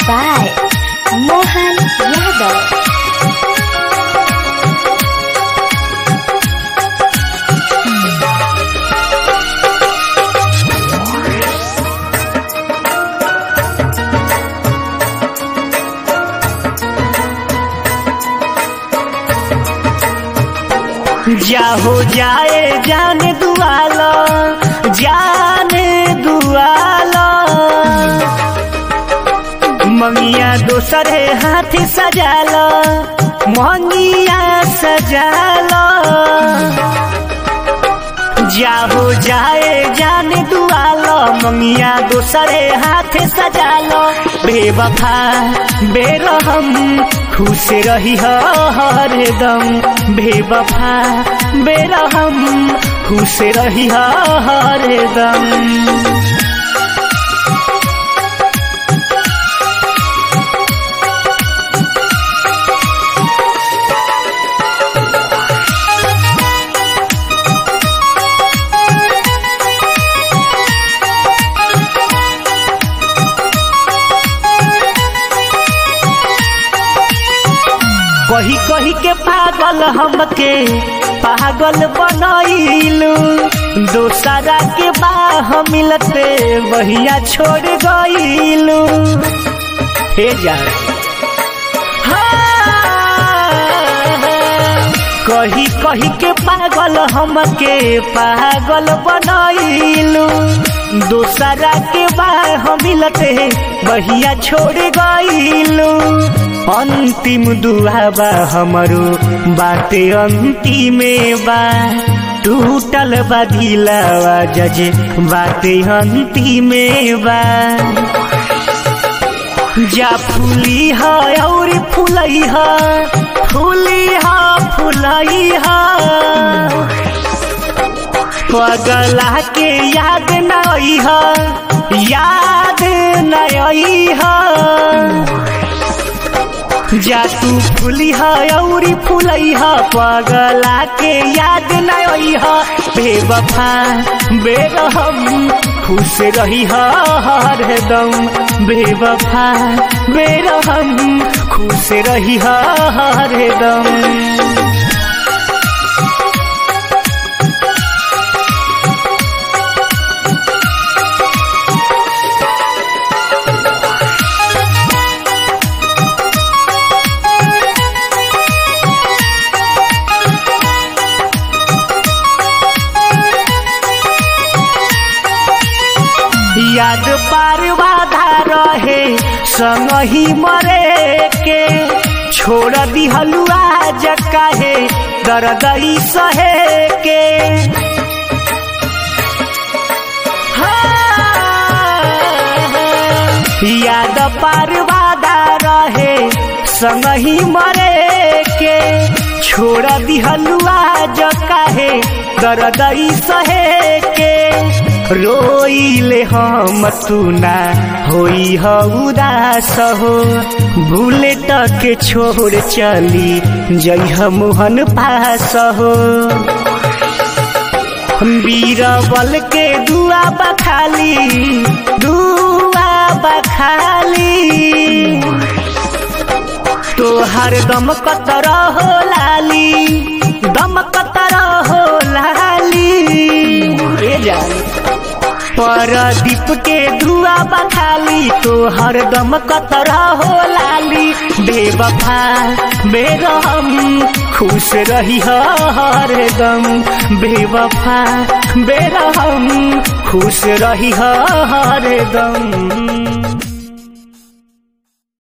by Mohan Yadav. जाहो जाए जाने दुआला, जाने दुआला, मंगिया दोसरे हाथ सजाला, मंगिया सजाला। जाहो जाए जाने दुआला, मंगिया दोसरे हाथ सजाला। बेवफा बेरहम खुश रही हरदम, बेवफा बेरहम खुश रही हरदम। कही कही के पागल हमके पागल बनैलू, दोसरा के बाह मिलते वहिया छोड़ गईलू। हे यार कही कही के पागल हमके पागल बनैलू, दोसरा के बाह मिलते वहिया छोड़ गईलू। अंतिम दुआ बा हमरो बाटे अंतिम बा, टूटल बा दिलवा जजे बाटे अंतिम बा। जा फूली है और फूलई है, फूली है फूलई है, पगला के याद न आई है, याद न आई है। जा तू फूली है और फूलई है, पगला के याद न आई है। बेवफा बेरहम खुश रही हरदम, बेवफा बेरहम खुश रही हरदम। याद पार बाधा रहे संग ही मरे के, छोड़ दिहलु आज काहे दर्दई सहे के। याद पार बाधा रहे संग ही मरे के, छोड़ दिहलु आज काहे दर्दई सहे के। रोइले हम तू ना होई ह उदास हो, बुलेट के छोड़ चली जइह मोहन पास हो। बीरबल के दुआ बखाली, दुआ बखाली, तोहर दम कतर हो लाली, दम कतर हो लाली। परदीप के धुआ बखाली, तो हरदम कतरा हो लाली। बेवफा बेरहम खुश रही हरदम, बेवफा बेरहम खुश रही हरदम।